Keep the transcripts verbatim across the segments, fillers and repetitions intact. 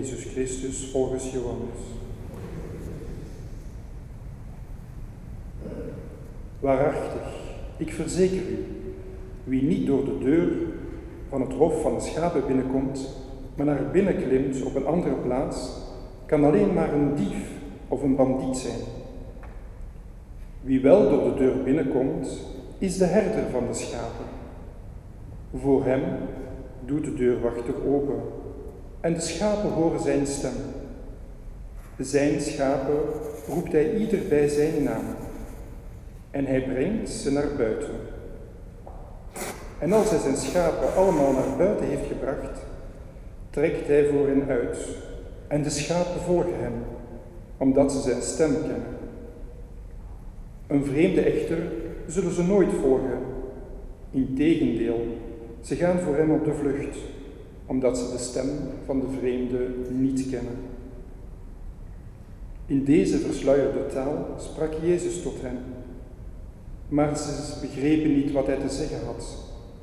Jezus Christus volgens Johannes. Waarachtig, ik verzeker u, wie niet door de deur van het hof van de schapen binnenkomt, maar naar binnen klimt op een andere plaats, kan alleen maar een dief of een bandiet zijn. Wie wel door de deur binnenkomt, is de herder van de schapen. Voor hem doet de deurwachter open en de schapen horen zijn stem. Zijn schapen roept hij ieder bij zijn naam en hij brengt ze naar buiten. En als hij zijn schapen allemaal naar buiten heeft gebracht, trekt hij voor hen uit en de schapen volgen hem, omdat ze zijn stem kennen. Een vreemde echter zullen ze nooit volgen. Integendeel, ze gaan voor hem op de vlucht, omdat ze de stem van de vreemde niet kennen. In deze versluierde taal sprak Jezus tot hen, maar ze begrepen niet wat hij te zeggen had.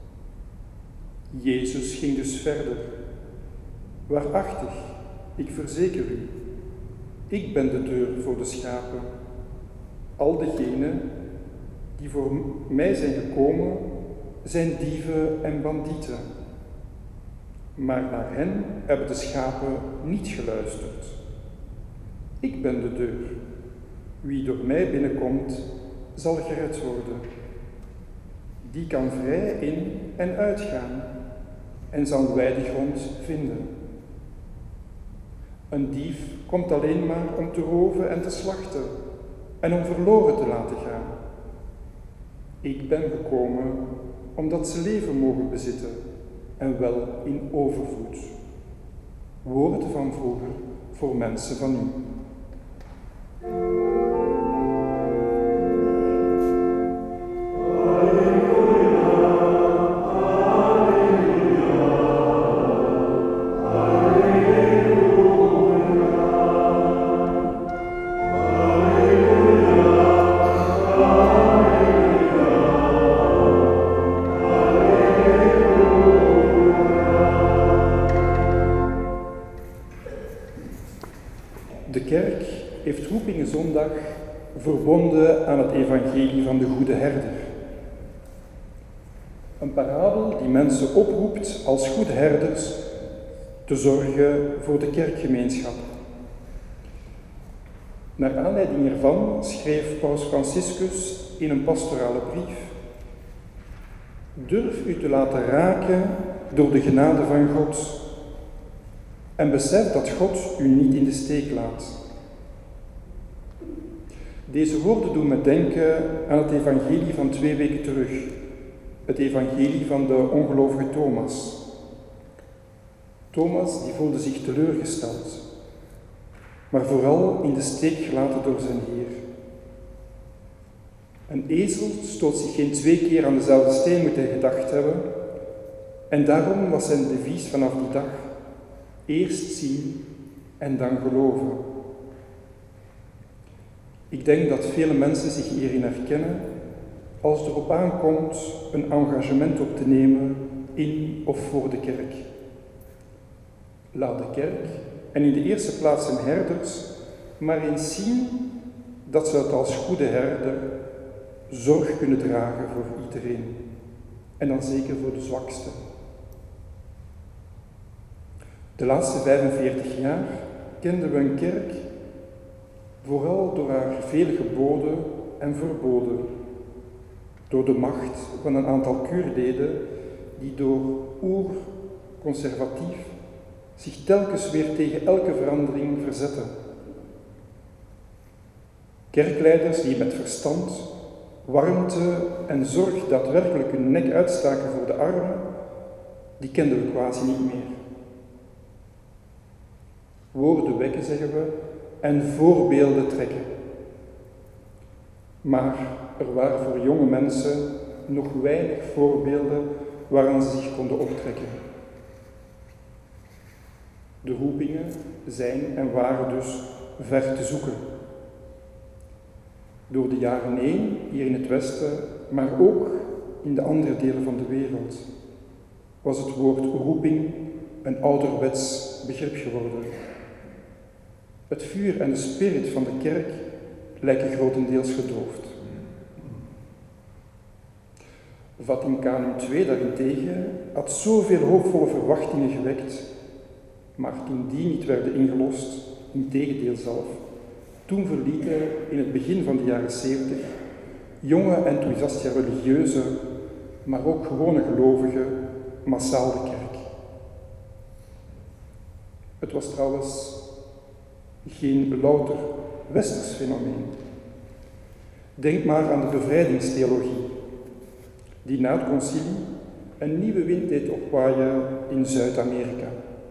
Jezus ging dus verder. Waarachtig, ik verzeker u, ik ben de deur voor de schapen. Al degenen die voor mij zijn gekomen, zijn dieven en bandieten. Maar naar hen hebben de schapen niet geluisterd. Ik ben de deur. Wie door mij binnenkomt, zal gered worden. Die kan vrij in en uitgaan en zal weidegrond vinden. Een dief komt alleen maar om te roven en te slachten en om verloren te laten gaan. Ik ben gekomen omdat ze leven mogen bezitten en wel in overvloed. Woorden van vroeger voor mensen van nu. De kerk heeft Roepingenzondag verbonden aan het evangelie van de Goede Herder. Een parabel die mensen oproept als goede herders te zorgen voor de kerkgemeenschap. Naar aanleiding ervan schreef Paus Franciscus in een pastorale brief: durf u te laten raken door de genade van God en besef dat God u niet in de steek laat. Deze woorden doen me denken aan het evangelie van twee weken terug, het evangelie van de ongelovige Thomas. Thomas die voelde zich teleurgesteld, maar vooral in de steek gelaten door zijn Heer. Een ezel stoot zich geen twee keer aan dezelfde steen, moet hij gedacht hebben, en daarom was zijn devies vanaf die dag: eerst zien en dan geloven. Ik denk dat vele mensen zich hierin herkennen als het erop aankomt een engagement op te nemen in of voor de kerk. Laat de kerk, en in de eerste plaats zijn herders, maar eens zien dat ze het als goede herder zorg kunnen dragen voor iedereen. En dan zeker voor de zwakste. De laatste vijfenveertig jaar kenden we een kerk vooral door haar vele geboden en verboden, door de macht van een aantal kuurleden die door oer-conservatief zich telkens weer tegen elke verandering verzetten. Kerkleiders die met verstand, warmte en zorg daadwerkelijk hun nek uitstaken voor de armen, die kenden we quasi niet meer. Woorden wekken, zeggen we, en voorbeelden trekken. Maar er waren voor jonge mensen nog weinig voorbeelden waaraan ze zich konden optrekken. De roepingen zijn en waren dus ver te zoeken. Door de jaren heen, hier in het Westen, maar ook in de andere delen van de wereld, was het woord roeping een ouderwets begrip geworden. Het vuur en de spirit van de kerk lijken grotendeels gedoofd. Vaticaan twee daarentegen had zoveel hoopvolle verwachtingen gewekt, maar toen die niet werden ingelost, integendeel zelf, toen verlieten in het begin van de jaren zeventig jonge enthousiaste religieuzen, maar ook gewone gelovigen, massaal de kerk. Het was trouwens geen louter westers fenomeen. Denk maar aan de bevrijdingstheologie, die na het concilie een nieuwe wind deed opwaaien in Zuid-Amerika.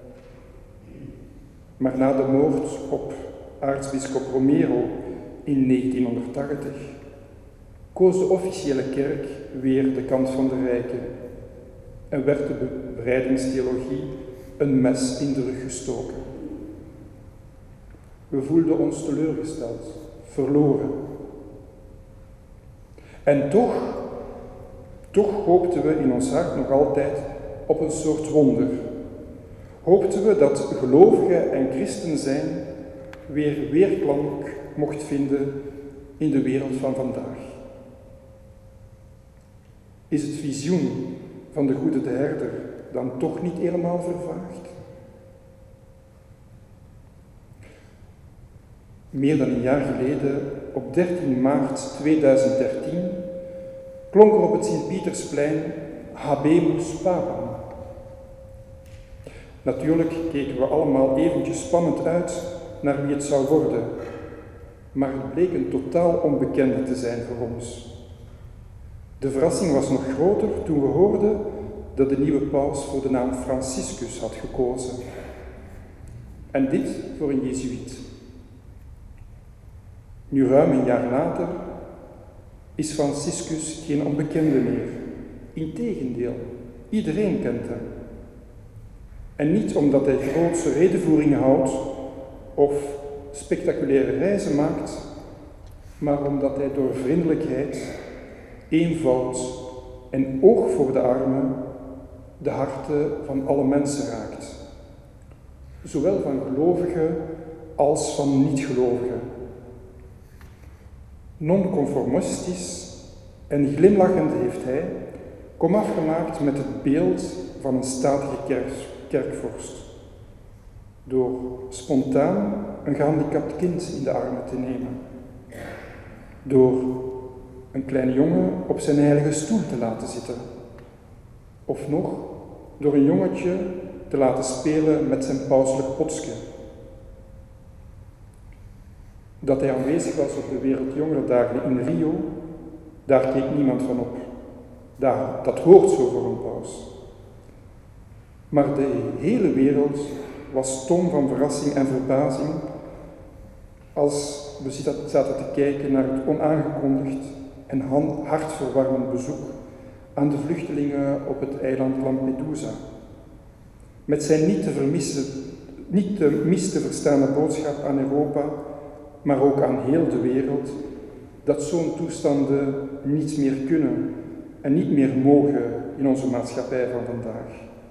Maar na de moord op aartsbisschop Romero in negentienhonderdtachtig koos de officiële kerk weer de kant van de rijken en werd de bevrijdingstheologie een mes in de rug gestoken. We voelden ons teleurgesteld, verloren. En toch, toch hoopten we in ons hart nog altijd op een soort wonder. Hoopten we dat gelovigen en christen zijn weer weerklank mocht vinden in de wereld van vandaag. Is het visioen van de goede de herder dan toch niet helemaal vervaagd? Meer dan een jaar geleden, op dertien maart tweeduizend dertien, klonk er op het Sint-Pietersplein Habemus Papam. Natuurlijk keken we allemaal eventjes spannend uit naar wie het zou worden, maar het bleek een totaal onbekende te zijn voor ons. De verrassing was nog groter toen we hoorden dat de nieuwe paus voor de naam Franciscus had gekozen. En dit voor een jezuïet. Nu ruim een jaar later is Franciscus geen onbekende meer. Integendeel, iedereen kent hem. En niet omdat hij grootse redevoeringen houdt of spectaculaire reizen maakt, maar omdat hij door vriendelijkheid, eenvoud en oog voor de armen de harten van alle mensen raakt. Zowel van gelovigen als van niet-gelovigen. Non-conformistisch en glimlachend heeft hij komaf gemaakt met het beeld van een statige kerk, kerkvorst. Door spontaan een gehandicapt kind in de armen te nemen. Door een kleine jongen op zijn heilige stoel te laten zitten. Of nog, door een jongetje te laten spelen met zijn pauselijk potske. Dat hij aanwezig was op de Wereldjongerendagen in Rio, daar keek niemand van op. Daar, dat hoort zo voor een paus. Maar de hele wereld was stom van verrassing en verbazing als we zaten te kijken naar het onaangekondigd en hartverwarmend bezoek aan de vluchtelingen op het eiland Lampedusa. Met zijn niet te, vermissen, niet te mis te verstaande boodschap aan Europa, maar ook aan heel de wereld, dat zo'n toestanden niet meer kunnen en niet meer mogen in onze maatschappij van vandaag.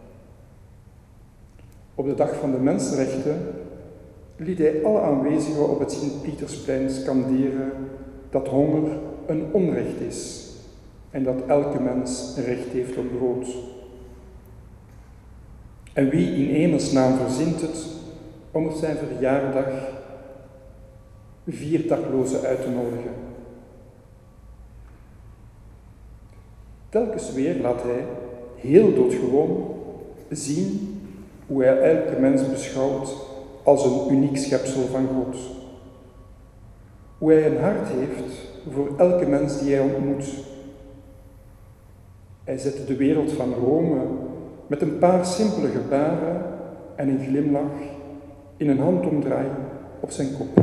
Op de dag van de mensenrechten liet hij alle aanwezigen op het Sint-Pietersplein scanderen dat honger een onrecht is en dat elke mens een recht heeft op brood. En wie in hemelsnaam verzint het om op zijn verjaardag vier daklozen uit te nodigen? Telkens weer laat hij, heel doodgewoon, zien hoe hij elke mens beschouwt als een uniek schepsel van God. Hoe hij een hart heeft voor elke mens die hij ontmoet. Hij zette de wereld van Rome met een paar simpele gebaren en een glimlach in een handomdraai op zijn kop.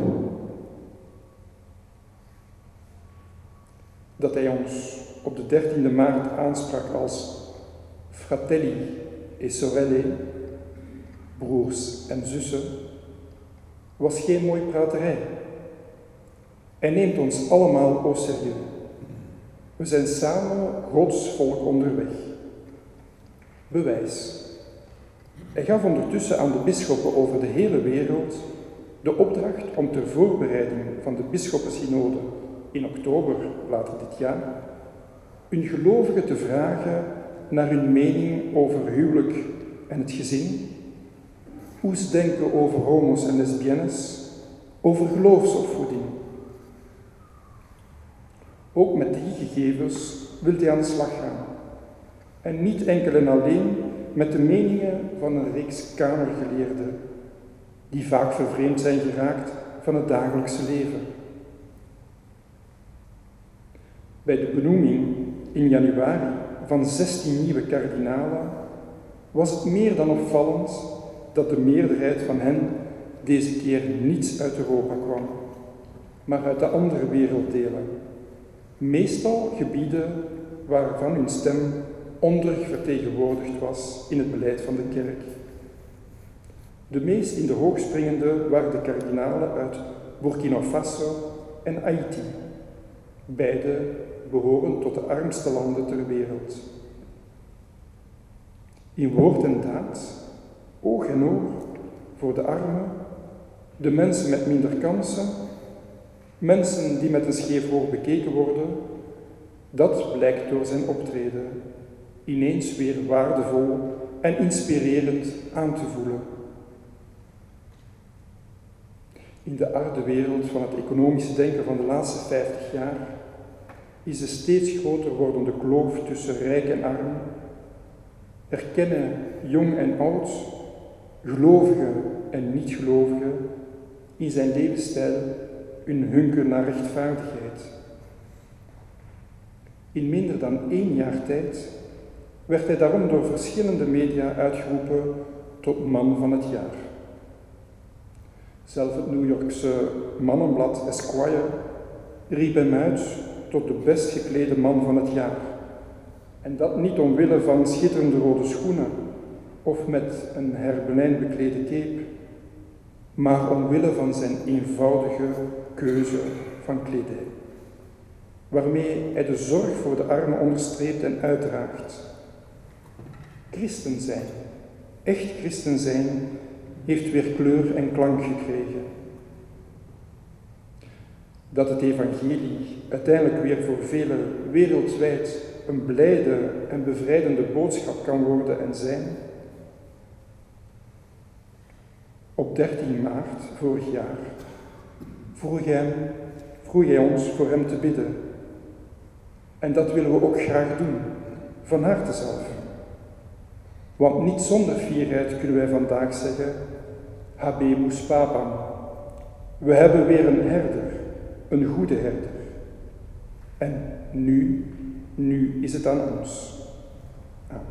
Dat hij ons op de dertiende maart aansprak als fratelli e sorelle, broers en zussen, was geen mooi praterij. Hij neemt ons allemaal au sérieux. We zijn samen Gods volk onderweg. Bewijs. Hij gaf ondertussen aan de bisschoppen over de hele wereld de opdracht om ter voorbereiding van de bisschoppensynode in oktober later dit jaar hun gelovigen te vragen naar hun mening over huwelijk en het gezin, hoe ze denken over homo's en lesbiennes, over geloofsopvoeding. Ook met die gegevens wil hij aan de slag gaan. En niet enkel en alleen met de meningen van een reeks kamergeleerden, die vaak vervreemd zijn geraakt van het dagelijkse leven. Bij de benoeming in januari van zestien nieuwe kardinalen was het meer dan opvallend dat de meerderheid van hen deze keer niet uit Europa kwam, maar uit de andere werelddelen. Meestal gebieden waarvan hun stem ondervertegenwoordigd was in het beleid van de kerk. De meest in de hoog springende waren de kardinalen uit Burkina Faso en Haïti. Beide behoren tot de armste landen ter wereld. In woord en daad, oog en oor voor de armen, de mensen met minder kansen, mensen die met een scheef oog bekeken worden, dat blijkt door zijn optreden ineens weer waardevol en inspirerend aan te voelen. In de arde wereld van het economische denken van de laatste vijftig jaar is de steeds groter wordende kloof tussen rijk en arm, erkennen jong en oud, gelovigen en niet-gelovigen in zijn levensstijl hun hunker naar rechtvaardigheid. In minder dan één jaar tijd werd hij daarom door verschillende media uitgeroepen tot man van het jaar. Zelf het New Yorkse mannenblad Esquire riep hem uit tot de best geklede man van het jaar. En dat niet omwille van schitterende rode schoenen of met een hermelijn beklede cape, maar omwille van zijn eenvoudige keuze van kledij, waarmee hij de zorg voor de armen onderstreept en uitdraagt. Christen zijn, echt christen zijn, heeft weer kleur en klank gekregen. Dat het evangelie uiteindelijk weer voor velen wereldwijd een blijde en bevrijdende boodschap kan worden en zijn. Op dertien maart vorig jaar vroeg hij, vroeg hij ons voor hem te bidden. En dat willen we ook graag doen, van harte zelf. Want niet zonder fierheid kunnen wij vandaag zeggen, habemus papam. We hebben weer een herder, een goede herder. En nu, nu is het aan ons. Amen.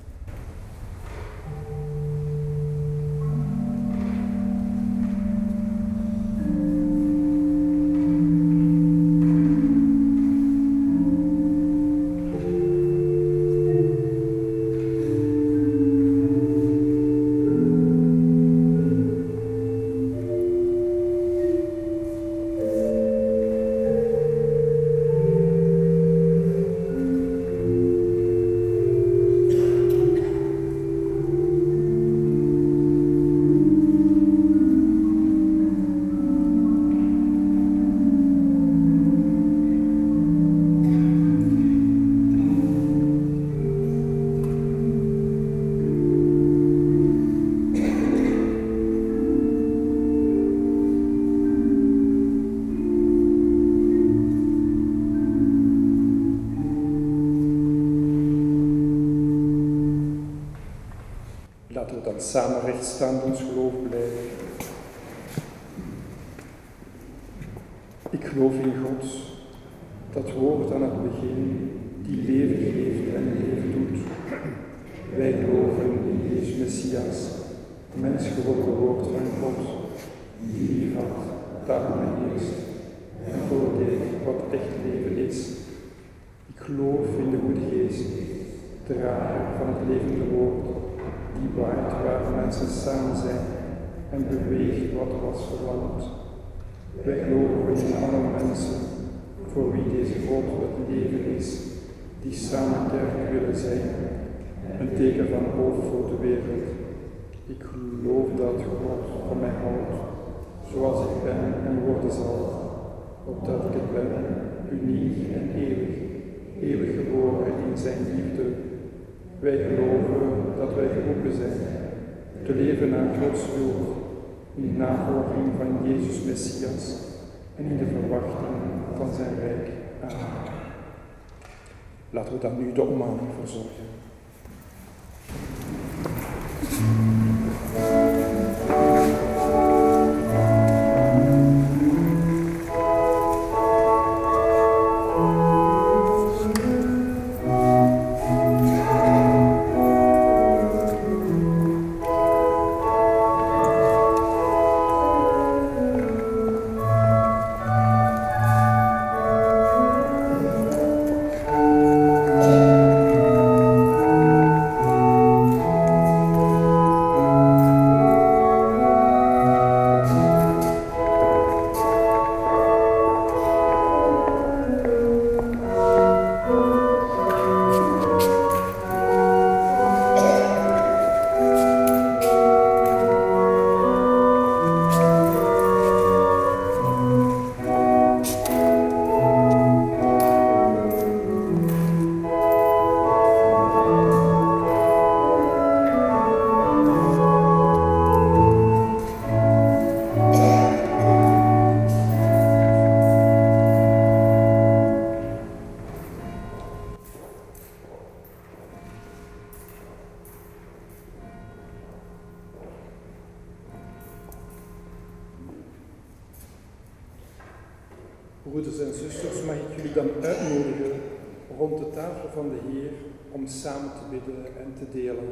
Laten we dan samen rechtsstaand ons geloof blijven. Ik geloof in God, dat woord aan het begin, die leven geeft en leven doet. Wij geloven in Jezus Messias, mens geworden woord van God, die lief had, daarom heerst en voordeelt wat echt leven is. Ik geloof in de Goede Geest, drager van het levende woord, die waait waar mensen samen zijn en beweegt wat was verlamd. Wij geloven in alle mensen, voor wie deze God het leven is, die samen kerk willen zijn, een teken van hoop voor de wereld. Ik geloof dat God van mij houdt, zoals ik ben en worden zal, opdat ik het ben, uniek en eeuwig, eeuwig geboren in zijn liefde. Wij geloven dat wij geroepen zijn te leven naar Gods wil, in navolging van Jezus Messias en in de verwachting van zijn rijk. Amen. Laten we dan nu de ommaning verzorgen. Broeders en zusters, mag ik jullie dan uitnodigen rond de tafel van de Heer om samen te bidden en te delen.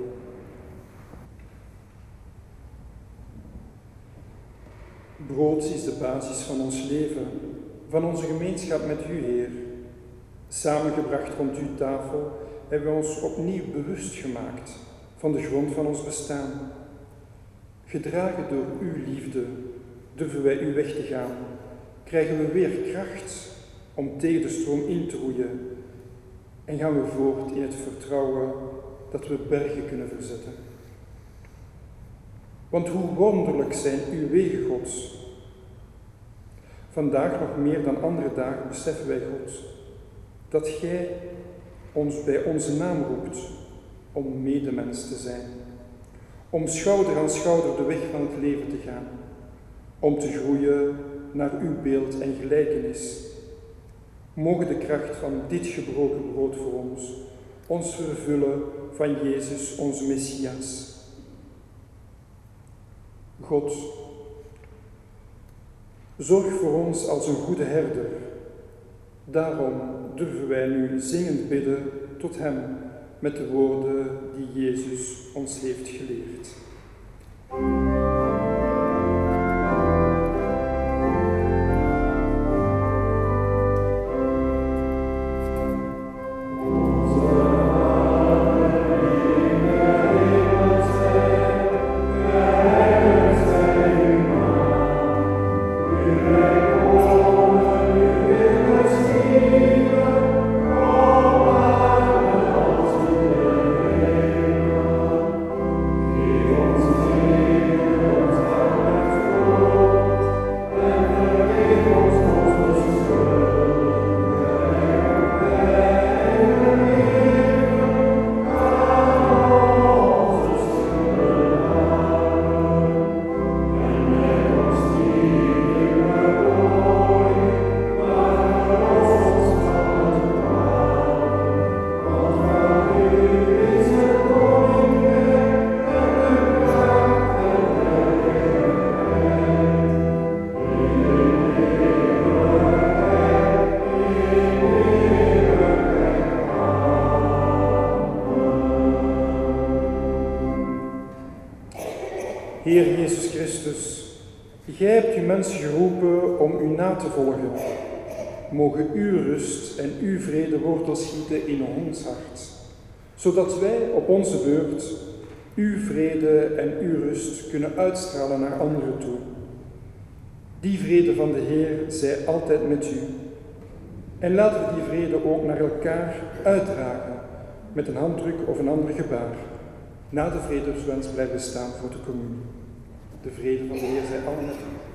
Brood is de basis van ons leven, van onze gemeenschap met u, Heer. Samengebracht rond uw tafel hebben we ons opnieuw bewust gemaakt van de grond van ons bestaan. Gedragen door uw liefde durven wij uw weg te gaan. Krijgen we weer kracht om tegen de stroom in te roeien en gaan we voort in het vertrouwen dat we bergen kunnen verzetten. Want hoe wonderlijk zijn uw wegen, Gods. Vandaag nog meer dan andere dagen beseffen wij, God, dat Gij ons bij onze naam roept om medemens te zijn, om schouder aan schouder de weg van het leven te gaan, om te groeien naar uw beeld en gelijkenis. Mogen de kracht van dit gebroken brood voor ons, ons vervullen van Jezus, onze Messias. God, zorg voor ons als een goede herder. Daarom durven wij nu zingend bidden tot Hem met de woorden die Jezus ons heeft geleerd. Heer Jezus Christus, Gij hebt uw mensen geroepen om u na te volgen. Mogen uw rust en uw vrede wortel schieten in ons hart, zodat wij op onze beurt uw vrede en uw rust kunnen uitstralen naar anderen toe. Die vrede van de Heer zij altijd met u. En laten we die vrede ook naar elkaar uitdragen met een handdruk of een ander gebaar. Na de vredeswens blijven staan voor de communie. De vrede van de Heer zij allen met u.